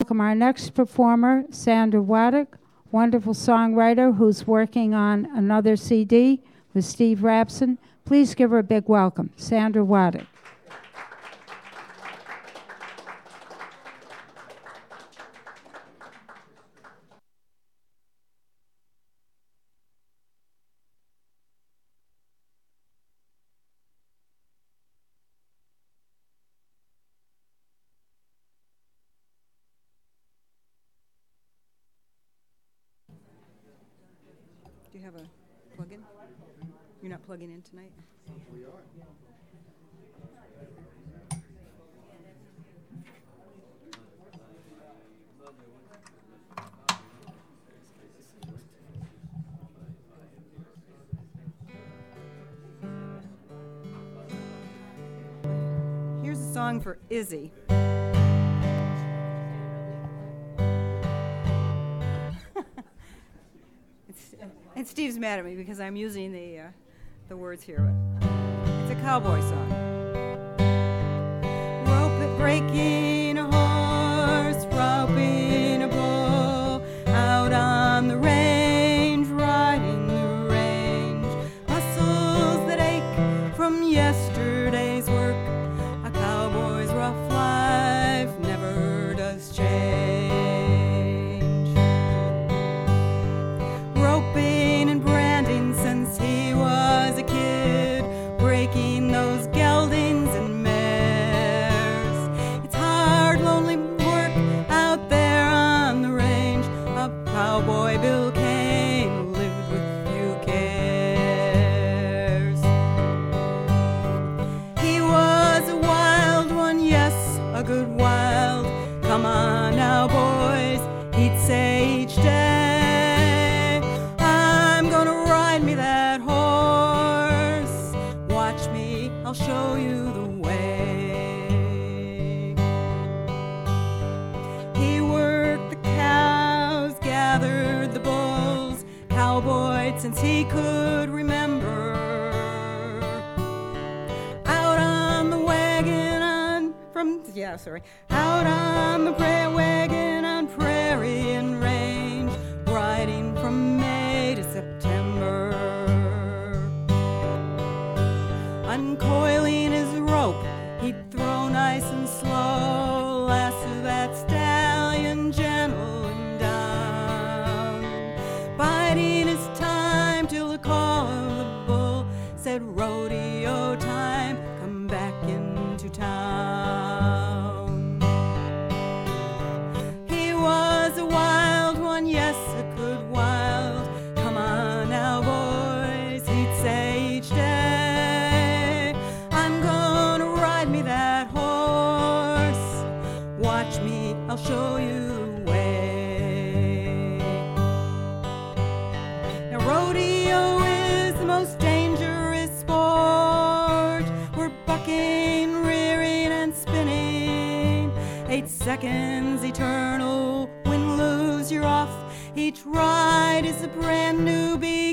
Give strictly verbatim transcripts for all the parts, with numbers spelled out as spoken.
welcome our next performer, Sandra Waddick, wonderful songwriter who's working on another C D with Steve Rapson. Please give her a big welcome, Sandra Waddick. Do you have a plug-in? You're not plugging in tonight? We are. Here's a song for Izzy. And Steve's mad at me because I'm using the uh, the words here. It's a cowboy song. Rope it breaking a horse, roping a bull, out on the range, riding the range. Muscles that ache from yesterday's work. A cowboy's rough life never does change. Roping and branding since he was a kid, breaking those geldings and mares. It's hard, lonely work out there on the range. A cowboy Bill Kane lived with few cares. He was a wild one, yes, a good wild. Come on now, boys, he'd say each day. I'll show you the way. He worked the cows, gathered the bulls, cowboyed since he could remember. Out on the wagon on from yeah, sorry. Out on the prairie wagon on prairie and range, riding from May to September. Uncoiling his rope, he'd throw nice and slow, lasso that stallion gentle and down, biding his time till the call of the bull said, rodeo time, come back into town. He was a wild one, yes, a good wild. Come on now, boys, he'd say each day. I'll show you the way. Now rodeo is the most dangerous sport. We're bucking, rearing, and spinning. Eight seconds eternal, win, lose, you're off. Each ride is a brand new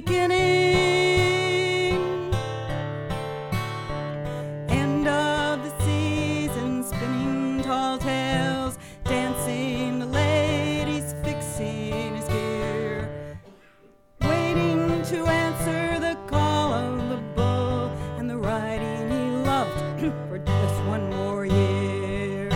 beginning. End of the season, spinning tall tales, dancing, the ladies fixing his gear, waiting to answer the call of the bull, and the riding he loved for just one more year.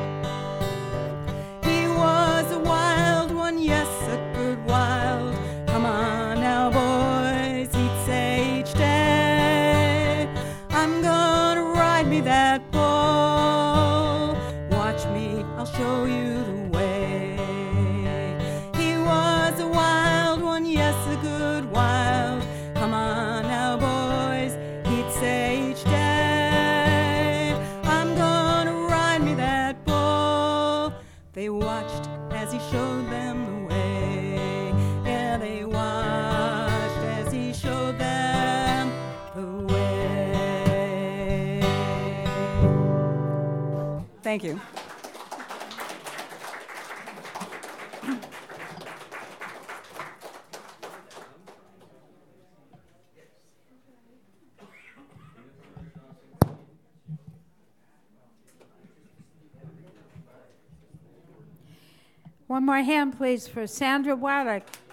He was a wild one, yes, a good wild. Come on now, boys, he'd say each day, I'm gonna ride me that bull. Watch me, I'll show you the way. He was a wild one, yes, a good wild. Come on now, boys, he'd say each day, I'm gonna ride me that bull. They watched as he showed them the way. Yeah, they watched as he showed them the way. Thank you. One more hand, please, for Sandra Waddick.